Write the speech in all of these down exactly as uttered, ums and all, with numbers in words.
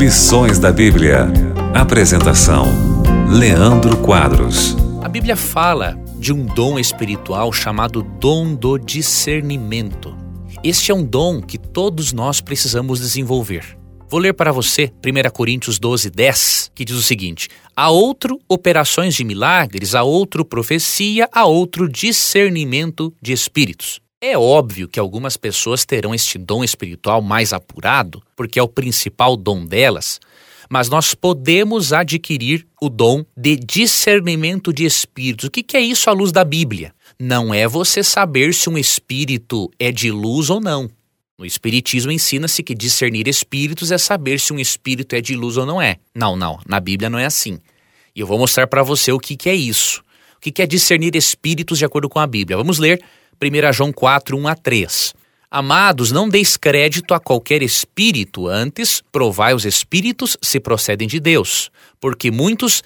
Lições da Bíblia. Apresentação: Leandro Quadros. A Bíblia fala de um dom espiritual chamado dom do discernimento. Este é um dom que todos nós precisamos desenvolver. Vou ler para você primeira Coríntios doze, dez, que diz o seguinte: há outro operações de milagres, há outro profecia, há outro discernimento de espíritos. É óbvio que algumas pessoas terão este dom espiritual mais apurado, porque é o principal dom delas, mas nós podemos adquirir o dom de discernimento de espíritos. O que é isso à luz da Bíblia? Não é você saber se um espírito é de luz ou não. No Espiritismo ensina-se que discernir espíritos é saber se um espírito é de luz ou não é. Não, não, na Bíblia não é assim. E eu vou mostrar para você o que é isso. O que é discernir espíritos de acordo com a Bíblia. Vamos ler primeira João quatro, um a três. Amados, não deis crédito a qualquer espírito, antes provai os espíritos se procedem de Deus, porque muitos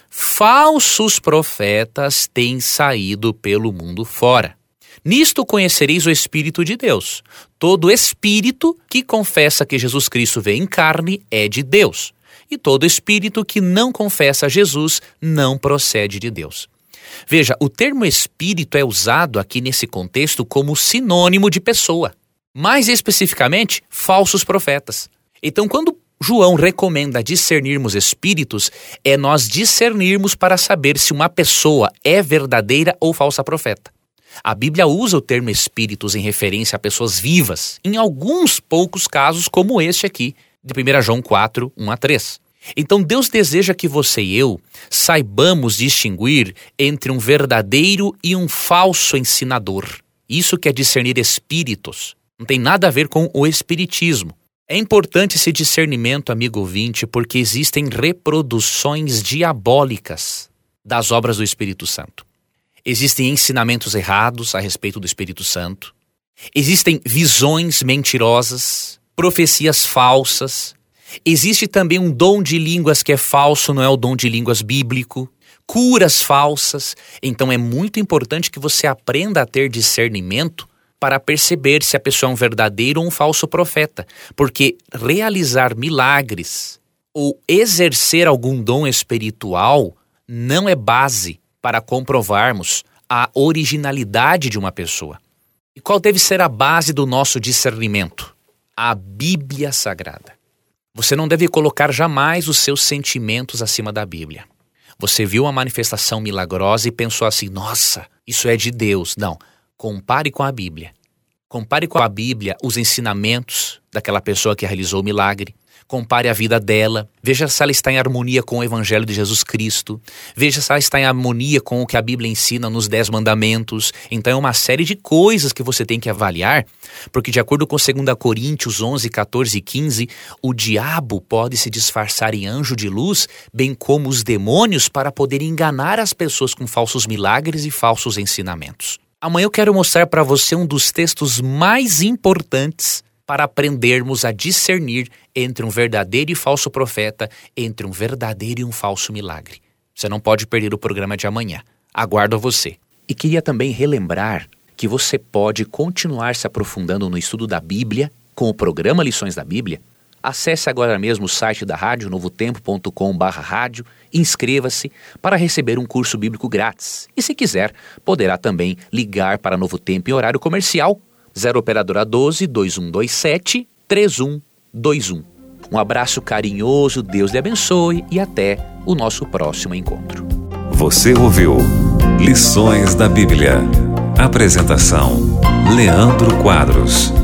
falsos profetas têm saído pelo mundo fora. Nisto conhecereis o Espírito de Deus. Todo espírito que confessa que Jesus Cristo veio em carne é de Deus, e todo espírito que não confessa Jesus não procede de Deus. Veja, o termo espírito é usado aqui nesse contexto como sinônimo de pessoa. Mais especificamente, falsos profetas. Então, quando João recomenda discernirmos espíritos, é nós discernirmos para saber se uma pessoa é verdadeira ou falsa profeta. A Bíblia usa o termo espíritos em referência a pessoas vivas, em alguns poucos casos, como este aqui, de primeira João quatro, um a três. Então Deus deseja que você e eu saibamos distinguir entre um verdadeiro e um falso ensinador. Isso que é discernir espíritos. Não tem nada a ver com o espiritismo. É importante esse discernimento, amigo ouvinte, porque existem reproduções diabólicas das obras do Espírito Santo. Existem ensinamentos errados a respeito do Espírito Santo. Existem visões mentirosas, profecias falsas. Existe também um dom de línguas que é falso, não é o dom de línguas bíblico. Curas falsas. Então é muito importante que você aprenda a ter discernimento para perceber se a pessoa é um verdadeiro ou um falso profeta. Porque realizar milagres ou exercer algum dom espiritual não é base para comprovarmos a originalidade de uma pessoa. E qual deve ser a base do nosso discernimento? A Bíblia Sagrada. Você não deve colocar jamais os seus sentimentos acima da Bíblia. Você viu uma manifestação milagrosa e pensou assim: nossa, isso é de Deus. Não, compare com a Bíblia. Compare com a Bíblia os ensinamentos daquela pessoa que realizou o milagre. Compare a vida dela, veja se ela está em harmonia com o Evangelho de Jesus Cristo, veja se ela está em harmonia com o que a Bíblia ensina nos Dez Mandamentos. Então é uma série de coisas que você tem que avaliar, porque de acordo com segunda Coríntios onze, catorze e quinze, o diabo pode se disfarçar em anjo de luz, bem como os demônios, para poder enganar as pessoas com falsos milagres e falsos ensinamentos. Amanhã eu quero mostrar para você um dos textos mais importantes para aprendermos a discernir entre um verdadeiro e falso profeta, entre um verdadeiro e um falso milagre. Você não pode perder o programa de amanhã. Aguardo você. E queria também relembrar que você pode continuar se aprofundando no estudo da Bíblia com o programa Lições da Bíblia. Acesse agora mesmo o site da rádio, novo tempo ponto com barra rádio, inscreva-se para receber um curso bíblico grátis. E se quiser, poderá também ligar para Novo Tempo em horário comercial, zero operadora doze, dois um dois sete, três um dois um. Um abraço carinhoso, Deus lhe abençoe e até o nosso próximo encontro. Você ouviu Lições da Bíblia. Apresentação: Leandro Quadros.